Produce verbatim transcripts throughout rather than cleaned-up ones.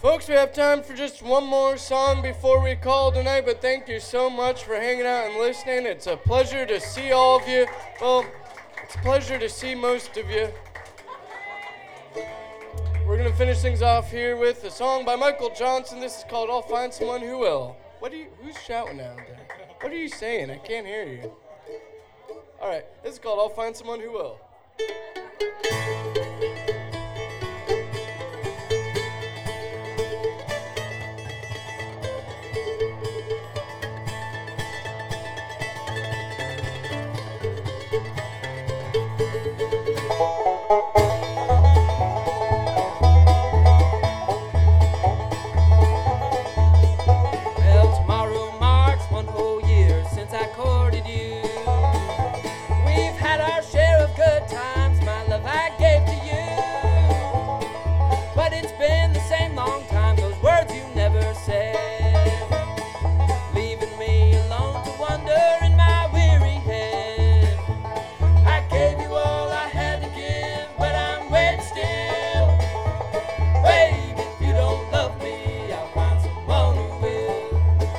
Folks, we have time for just one more song before we call tonight, but thank you so much for hanging out and listening. It's a pleasure to see all of you. Well, it's a pleasure to see most of you. We're going to finish things off here with a song by Michael Johnson. This is called I'll Find Someone Who Will. What are you, who's shouting out there? What are you saying? I can't hear you. All right, this is called I'll Find Someone Who Will. Well, tomorrow marks one whole year since I courted you. We've had our share of good times, my love I gave to you. But it's been the same long time, those words you never said, leaving me alone to wonder in my weary head. I gave you all I had to give, but I'm waiting still. Babe, if you don't love me, I'll find someone who will.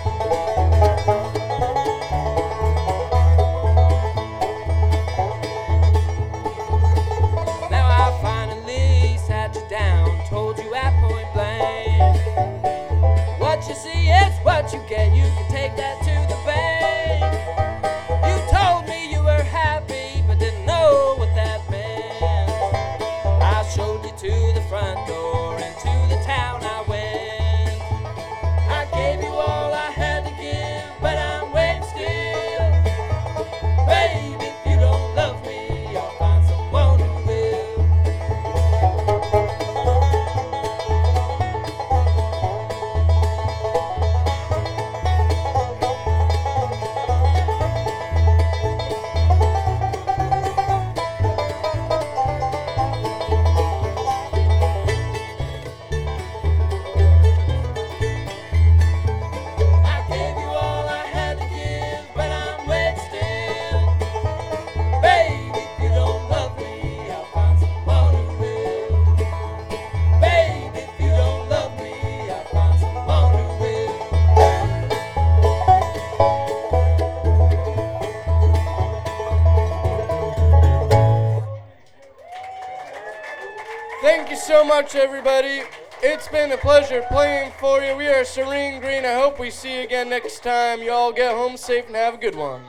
Now I finally sat you down, told you at point blank, what you see is what you get, you can take that to the bank. You told me you were happy, but didn't know what that meant. I showed you to the front door, and to the town I went. I gave you all I had to give, but I'm waiting still. Babe, if you don't love me, I'll find someone who will. I gave you all I had to give, but I'm waiting still. Babe, if you don't love me, I'll find someone who will. Babe, if you don't love me, I'll find someone who will. Thank you so much, everybody. It's been a pleasure playing for you. We are Serene Green. I hope we see you again next time. You all get home safe and have a good one.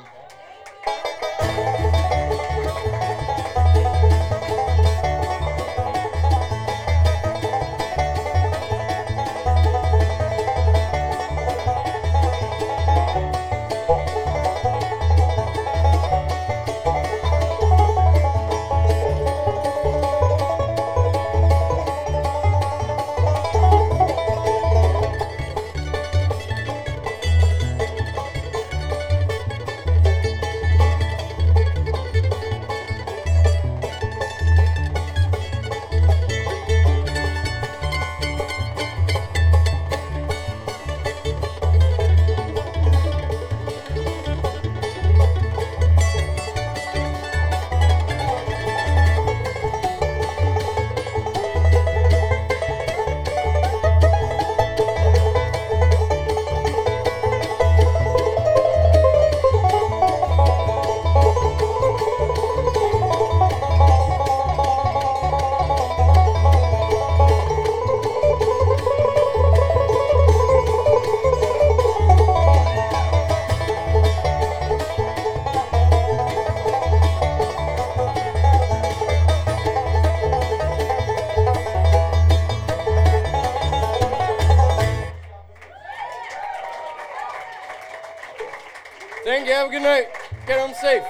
Thank you. Have a good night. Get home safe.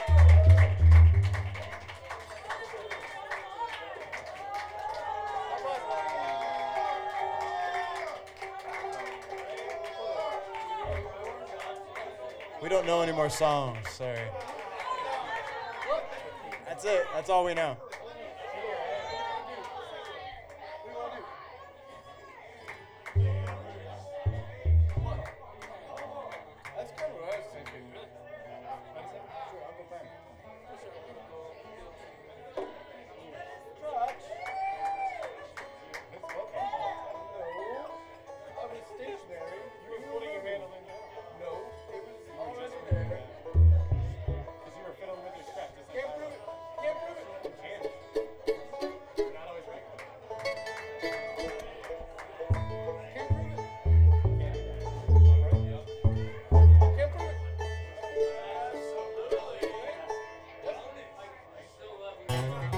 We don't know any more songs, sorry. That's it. That's all we know.